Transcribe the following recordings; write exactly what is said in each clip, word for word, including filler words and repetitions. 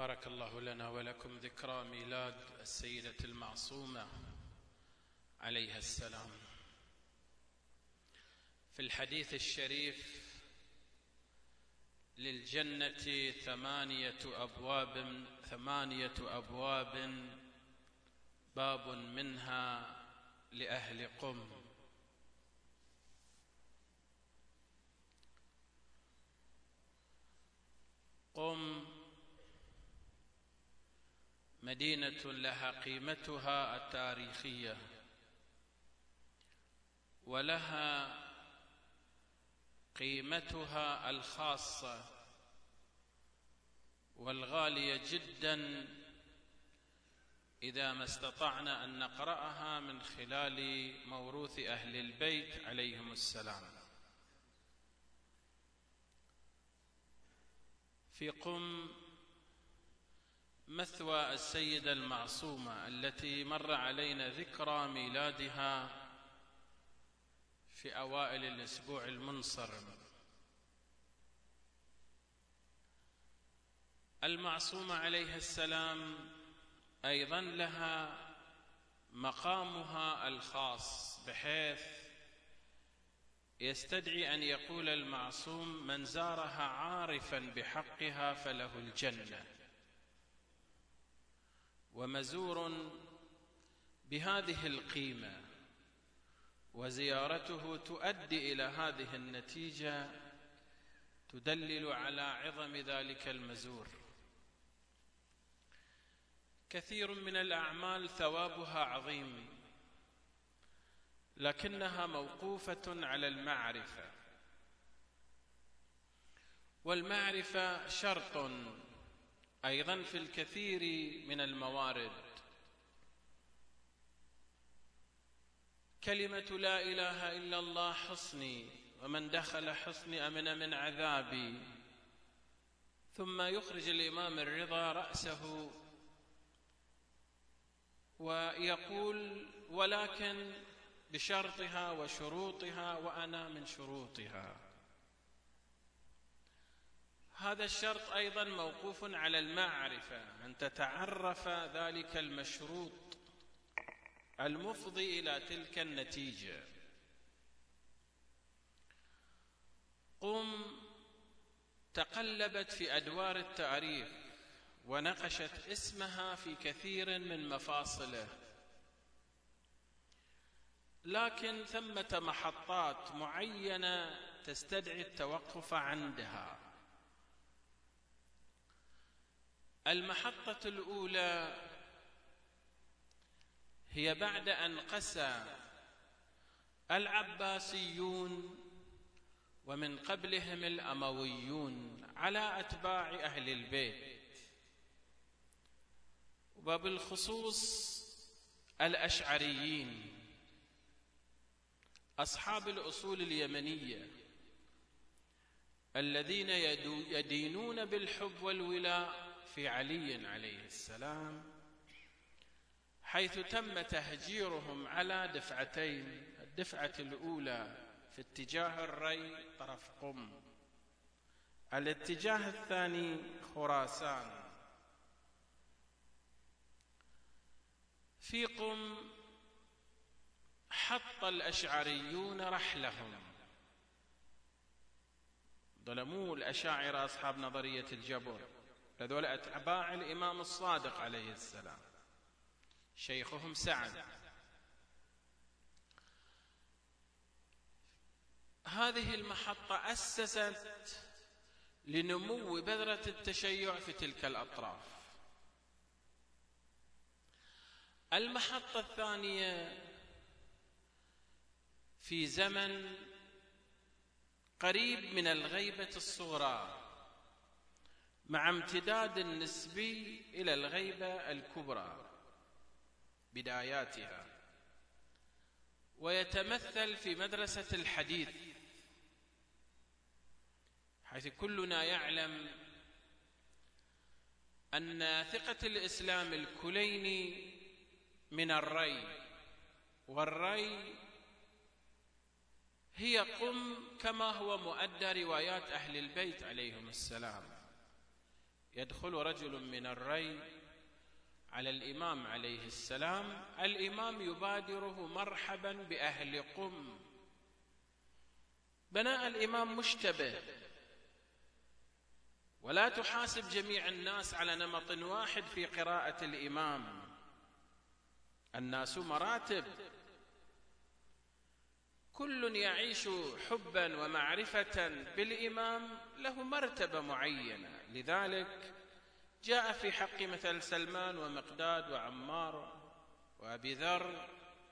بارك الله لنا ولكم ذكرى ميلاد السيدة المعصومة عليها السلام. في الحديث الشريف: للجنة ثمانية أبواب ثمانية أبواب باب منها لأهل قم. قم مدينة لها قيمتها التاريخية ولها قيمتها الخاصة والغالية جدا إذا ما استطعنا أن نقرأها من خلال موروث أهل البيت عليهم السلام. في قم مثوى السيدة المعصومة التي مر علينا ذكرى ميلادها في أوائل الأسبوع المنصرم. المعصومة عليها السلام أيضا لها مقامها الخاص، بحيث يستدعي أن يقول المعصوم: من زارها عارفا بحقها فله الجنة. ومزور بهذه القيمة وزيارته تؤدي إلى هذه النتيجة تدلل على عظم ذلك المزور. كثير من الأعمال ثوابها عظيم، لكنها موقوفة على المعرفة، والمعرفة شرط أيضا في الكثير من الموارد. كلمة لا إله إلا الله حصني، ومن دخل حصني أمن من عذابي. ثم يخرج الإمام الرضا رأسه ويقول: ولكن بشرطها وشروطها وأنا من شروطها. هذا الشرط أيضا موقوف على المعرفة، أن تتعرف ذلك المشروط المفضي إلى تلك النتيجة. قم تقلبت في أدوار التاريخ ونقشت اسمها في كثير من مفاصله، لكن ثمة محطات معينة تستدعي التوقف عندها. المحطة الأولى هي بعد أن قسى العباسيون ومن قبلهم الأمويون على أتباع أهل البيت، وبالخصوص الأشعريين أصحاب الأصول اليمنية الذين يدينون بالحب والولاء في علي عليه السلام، حيث تم تهجيرهم على دفعتين: الدفعة الأولى في اتجاه الري طرف قم، الاتجاه الثاني خراسان. في قم حط الأشعريون رحلهم، ظلموا الأشاعرة أصحاب نظرية الجبر، هذول أتباع الإمام الصادق عليه السلام، شيخهم سعد. هذه المحطة أسست لنمو بذرة التشيع في تلك الأطراف. المحطة الثانية في زمن قريب من الغيبة الصغرى مع امتداد نسبي إلى الغيبة الكبرى بداياتها، ويتمثل في مدرسة الحديث، حيث كلنا يعلم أن ثقة الإسلام الكليني من الري، والري هي قم كما هو مؤدى روايات أهل البيت عليهم السلام. يدخل رجل من الري على الإمام عليه السلام، الإمام يبادره مرحبا بأهل قم. بناء الإمام مشتبه، ولا تحاسب جميع الناس على نمط واحد في قراءة الإمام، الناس مراتب، كل يعيش حبا ومعرفة بالإمام له مرتبة معينة. لذلك جاء في حق مثل سلمان ومقداد وعمار وأبي ذر،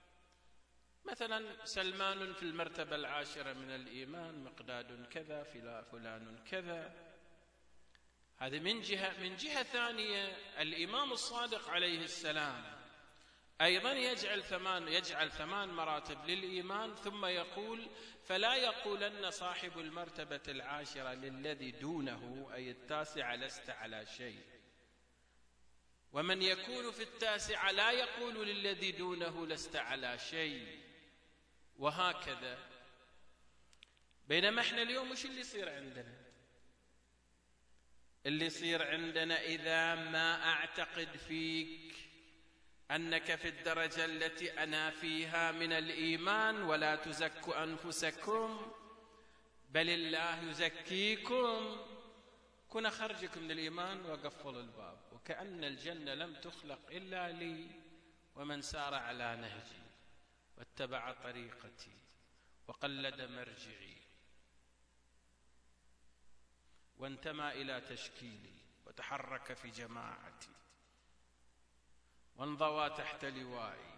مثلا سلمان في المرتبة العاشرة من الإيمان، مقداد كذا، فلان كذا. هذه من جهة. من جهة ثانية الإمام الصادق عليه السلام أيضا يجعل ثمان يجعل ثمان مراتب للإيمان، ثم يقول: فلا يقولن صاحب المرتبة العاشرة للذي دونه أي التاسعة لست على شيء، ومن يكون في التاسعة لا يقول للذي دونه لست على شيء، وهكذا. بينما احنا اليوم وش اللي يصير عندنا؟ اللي يصير عندنا إذا ما أعتقد فيك أنك في الدرجة التي أنا فيها من الإيمان، ولا تزكوا أنفسكم بل الله يزكيكم، كن خرجكم من الإيمان وقفل الباب، وكأن الجنة لم تخلق إلا لي ومن سار على نهجي واتبع طريقتي وقلد مرجعي وانتمى إلى تشكيلي وتحرك في جماعتي وانضوى تحت لوائي.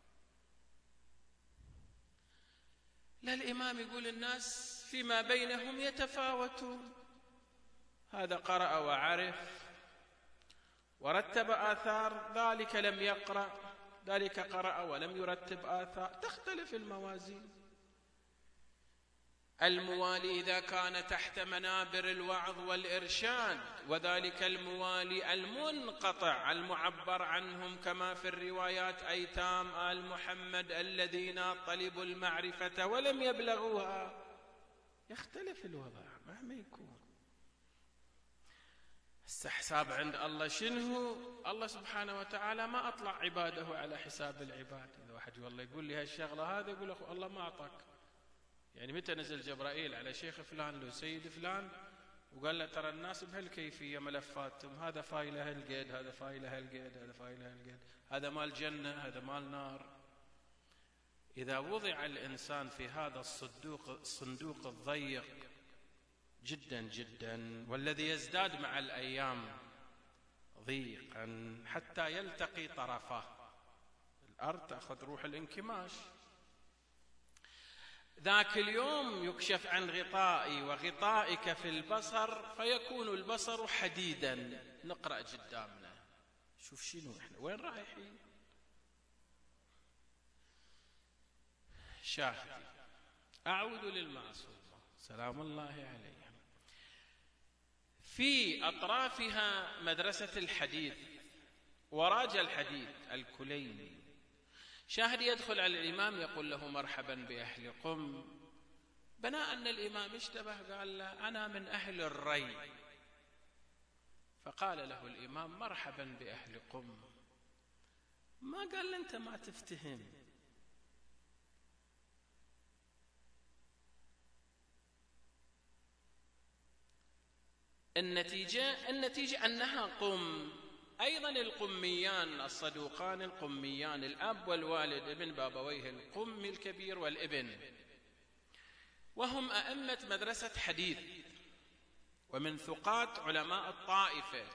لا، الإمام يقول الناس فيما بينهم يتفاوتون، هذا قرأ وعرف ورتب آثار، ذلك لم يقرأ، ذلك قرأ ولم يرتب آثار، تختلف الموازين. الموالي إذا كان تحت منابر الوعظ والإرشاد، وذلك الموالي المنقطع المعبر عنهم كما في الروايات أيتام آل محمد الذين طلبوا المعرفة ولم يبلغوها، يختلف الوضع مهما يكون. استحساب عند الله شنو؟ الله سبحانه وتعالى ما أطلع عباده على حساب العباد. إذا واحد والله يقول لي هالشغلة هذا، يقول أخو الله ما أعطاك. يعني متى نزل جبرائيل على شيخ فلان لو سيد فلان وقال له ترى الناس بهالكيفية ملفاتهم، هذا فايله هالقيد، هذا فايله هالقيد، هذا فايله هالقيد، هذا مال جنة، هذا مال نار. إذا وضع الإنسان في هذا الصندوق الصندوق الضيق جدا جدا، والذي يزداد مع الأيام ضيقا حتى يلتقي طرفه، الأرض تأخذ روح الانكماش. ذاك اليوم يكشف عن غطائي وغطائك في البصر، فيكون البصر حديدا. نقرأ قدامنا شوف شنو احنا وين رايحين. شاهدي أعود للمعصومة سلام الله عليها، في أطرافها مدرسة الحديث وراجع الحديث الكليني. شاهد يدخل على الإمام يقول له مرحبا بأهل قم، بناء أن الإمام اشتبه قال له أنا من أهل الري، فقال له الإمام مرحبا بأهل قم، ما قال له أنت ما تفتهم. النتيجة النتيجة أنها قم. أيضا القميان الصدوقان القميان، الأب والوالد ابن بابويه القم الكبير والابن، وهم أئمة مدرسة حديث ومن ثقات علماء الطائفة.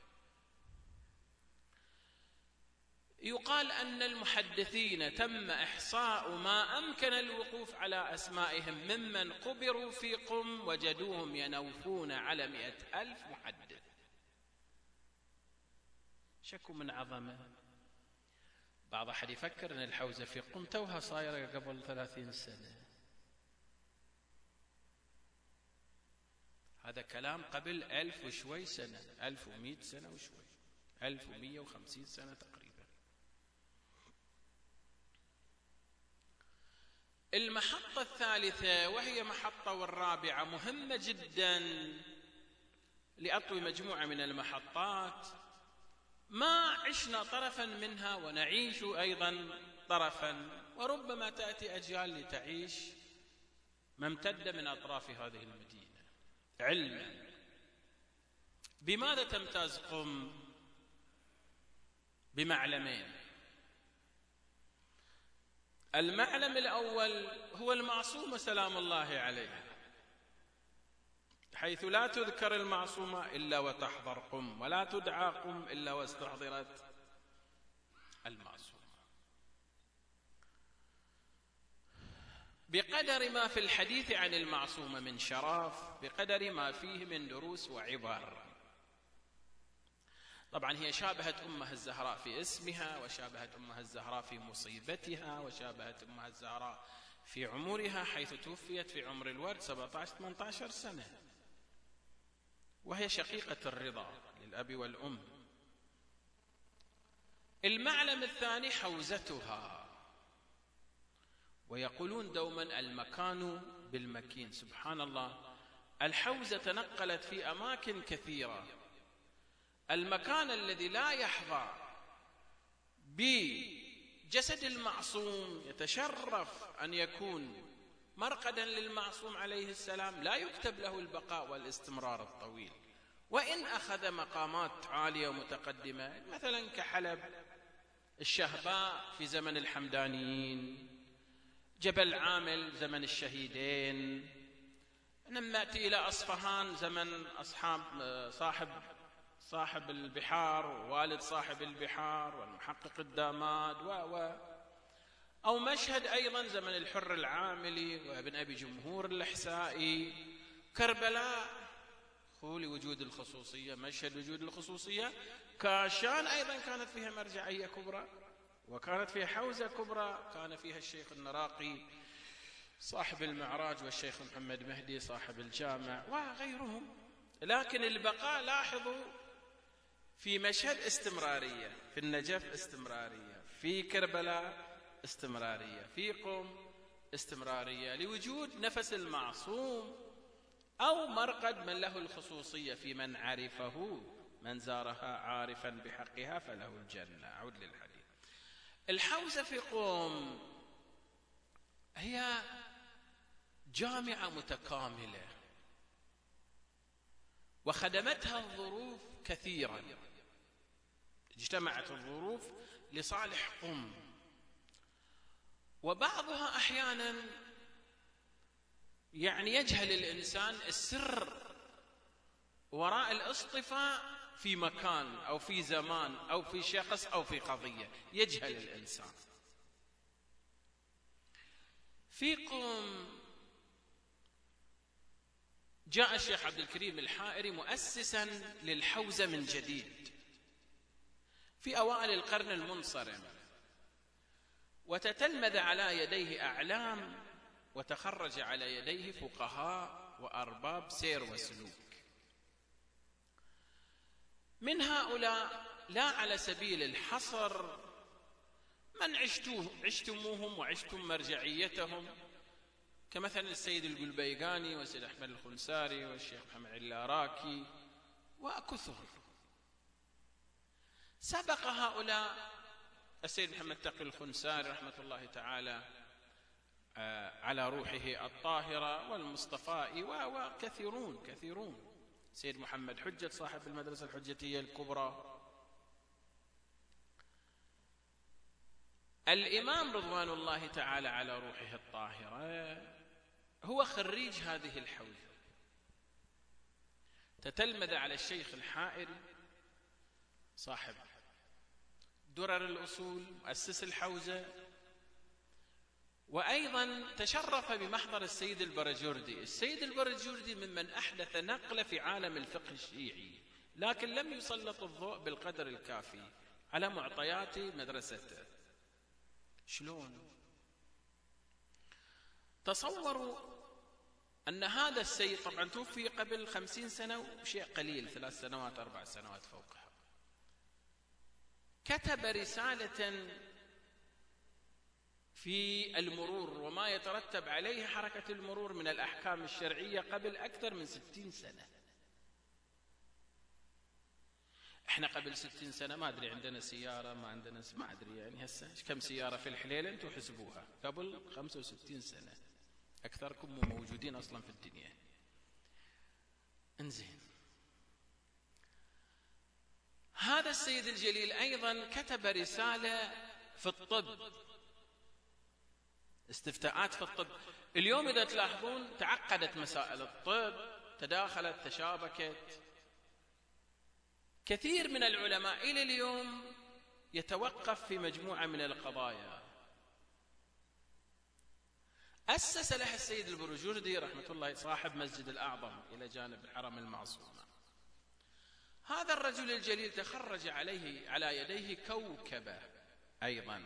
يقال أن المحدثين تم إحصاء ما أمكن الوقوف على أسمائهم ممن قبروا في قم، وجدوهم ينوفون على مئة ألف محدث. شكوا من عظمة. بعض أحد يفكر أن الحوزة في قم توها صايرة قبل ثلاثين سنة، هذا كلام قبل ألف وشوي سنة، ألف ومئة سنة وشوي، ألف ومئة وخمسين سنة تقريبا. المحطة الثالثة وهي محطة والرابعة مهمة جدا، لأطوي مجموعة من المحطات ما عشنا طرفا منها ونعيش أيضا طرفا، وربما تأتي أجيال لتعيش ما امتد من أطراف هذه المدينة. علما بماذا تمتاز قم؟ بمعلمين. المعلم الأول هو المعصومة سلام الله عليها، حيث لا تذكر المعصومة إلا وتحضر قم، ولا تدعى قم إلا واستحضرت المعصومة. بقدر ما في الحديث عن المعصومة من شرف، بقدر ما فيه من دروس وعبر. طبعا هي شابهت أمها الزهراء في اسمها، وشابهت أمها الزهراء في مصيبتها، وشابهت أمها الزهراء في عمرها، حيث توفيت في عمر الورد سبعة عشر ثمانية عشر سنة، وهي شقيقة الرضا للأب والأم. المعلم الثاني حوزتها، ويقولون دوما المكان بالمكين. سبحان الله، الحوزة تنقلت في أماكن كثيرة. المكان الذي لا يحظى بجسد المعصوم يتشرف أن يكون مرقدا للمعصوم عليه السلام، لا يكتب له البقاء والاستمرار الطويل، وإن أخذ مقامات عالية ومتقدمة، مثلا كحلب، الشهباء في زمن الحمدانيين، جبل عامل زمن الشهيدين، لما نأتي إلى أصفهان زمن أصحاب صاحب صاحب البحار ووالد صاحب البحار والمحقق الداماد و و أو مشهد أيضا زمن الحر العاملي وابن أبي جمهور الإحسائي. كربلاء خولي وجود الخصوصية، مشهد وجود الخصوصية. كاشان أيضا كانت فيها مرجعية كبرى، وكانت فيها حوزة كبرى، كان فيها الشيخ النراقي صاحب المعراج، والشيخ محمد مهدي صاحب الجامع وغيرهم. لكن البقاء لاحظوا في مشهد استمرارية، في النجف استمرارية، في كربلاء استمرارية، في قم استمرارية، لوجود نفس المعصوم أو مرقد من له الخصوصية في من عرفه، من زارها عارفا بحقها فله الجنة. أعود للحديث. الحوزة في قم هي جامعة متكاملة، وخدمتها الظروف كثيرا، اجتمعت الظروف لصالح قم، وبعضها أحيانا يعني يجهل الإنسان السر وراء الاصطفاء في مكان أو في زمان أو في شخص أو في قضية، يجهل الإنسان. في قم جاء الشيخ عبد الكريم الحائري مؤسسا للحوزة من جديد في أوائل القرن المنصرم، وتتلمذ على يديه أعلام، وتخرج على يديه فقهاء وأرباب سير وسلوك. من هؤلاء لا على سبيل الحصر من عشتوه عشتموهم وعشتم مرجعيتهم، كمثلا السيد القلبيقاني والسيد أحمد الخنساري والشيخ محمد العراكي وكثر. سبق هؤلاء السيد محمد تقي الخنساري رحمة الله تعالى على روحه الطاهرة، والمصطفائي وكثيرون كثيرون، سيد محمد حجة صاحب المدرسة الحجتية الكبرى. الإمام رضوان الله تعالى على روحه الطاهرة هو خريج هذه الحوزة، تتلمذ على الشيخ الحائري صاحب درر الأصول مؤسس الحوزة، وأيضا تشرف بمحضر السيد البرجردي. السيد البرجردي ممن أحدث نقلة في عالم الفقه الشيعي، لكن لم يسلط الضوء بالقدر الكافي على معطيات مدرسته. شلون؟ تصوروا أن هذا السيد طبعا توفي قبل خمسين سنة وشيء قليل، ثلاث سنوات أربع سنوات فوقها، كتب رسالة في المرور وما يترتب عليه حركة المرور من الأحكام الشرعية قبل أكثر من ستين سنة. احنا قبل ستين سنة ما أدري عندنا سيارة ما عندنا ما أدري يعني هسه كم سيارة في الحليلة أنتم حسبوها. قبل خمسة وستين سنة أكثركم مو موجودين أصلا في الدنيا. انزين، هذا السيد الجليل أيضا كتب رسالة في الطب، استفتاءات في الطب. اليوم إذا تلاحظون تعقدت مسائل الطب، تداخلت تشابكت. كثير من العلماء إلى اليوم يتوقف في مجموعة من القضايا أسس لها السيد البروجردي رحمة الله، صاحب مسجد الأعظم إلى جانب الحرم المعصومة. هذا الرجل الجليل تخرج عليه على يديه كوكبة، أيضا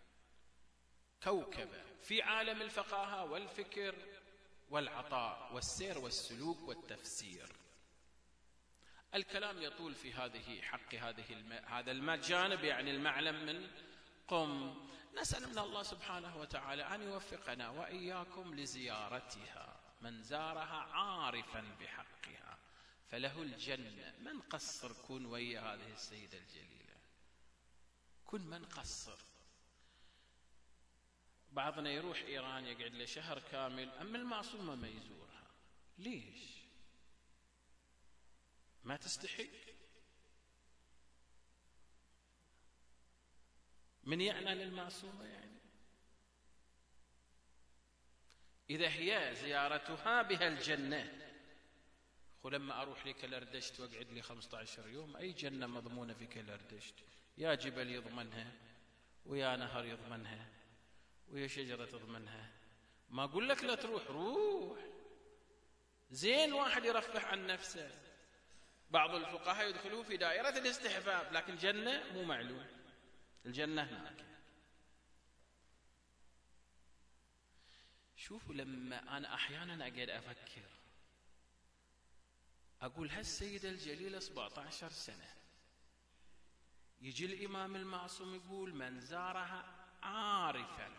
كوكبة في عالم الفقاهة والفكر والعطاء والسير والسلوك والتفسير. الكلام يطول في هذه حق هذه الم... هذا الجانب، يعني المعلم من قم. نسأل من الله سبحانه وتعالى أن يوفقنا وإياكم لزيارتها. من زارها عارفا بحقها فله الجنة. من قصر كن ويا هذه السيدة الجليلة، كن من قصر. بعضنا يروح إيران يقعد له شهر كامل، أما المعصومة ما يزورها. ليش؟ ما تستحق؟ من يعنى للمعصومة يعني؟ إذا هي زيارتها بها الجنة. ولما أروح لكلردشت وأقعد لي خمسة عشر يوم، أي جنة مضمونة في كلردشت؟ يا جبل يضمنها، ويا نهر يضمنها، ويا شجرة تضمنها. ما أقول لك لا تروح، روح. زين واحد يرفح عن نفسه. بعض الفقهاء يدخلوا في دائرة الاستحباب، لكن الجنة مو معلوم، الجنة هناك. شوفوا، لما أنا أحيانا أقعد أفكر أقول هالسيدة الجليلة سبعة عشر سنة، يجي الإمام المعصوم يقول من زارها عارفا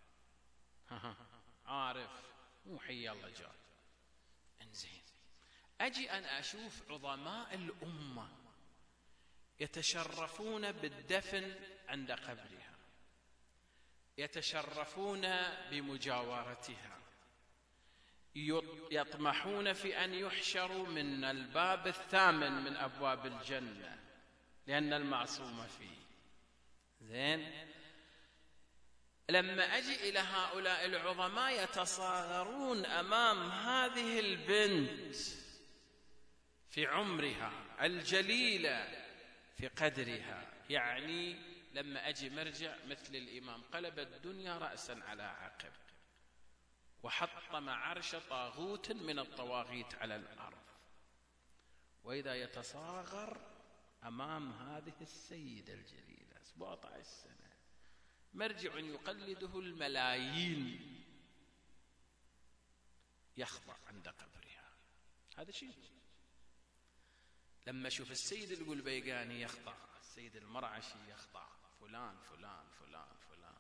عارف، مو حي الله جاي. انزين، أجي أن أشوف عظماء الأمة يتشرفون بالدفن عند قبرها، يتشرفون بمجاورتها، يطمحون في أن يحشروا من الباب الثامن من أبواب الجنة لأن المعصوم فيه. زين، لما أجي إلى هؤلاء العظماء يتصاغرون أمام هذه البنت في عمرها الجليلة في قدرها. يعني لما أجي مرجع مثل الإمام قلب الدنيا رأسا على عقب وحطم عرش طاغوت من الطواغيت على الأرض، وإذا يتصاغر أمام هذه السيدة الجليلة سبعة عشر سنة، مرجع يقلده الملايين، يخضع عند قبرها. هذا شيء. لما أشوف السيد القلبيقاني يخضع، السيد المرعشي يخضع، فلان فلان فلان فلان.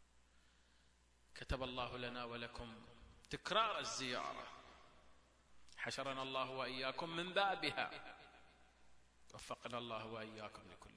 كتب الله لنا ولكم تكرار الزيارة، حشرنا الله وإياكم من بابها، وفقنا الله وإياكم لكل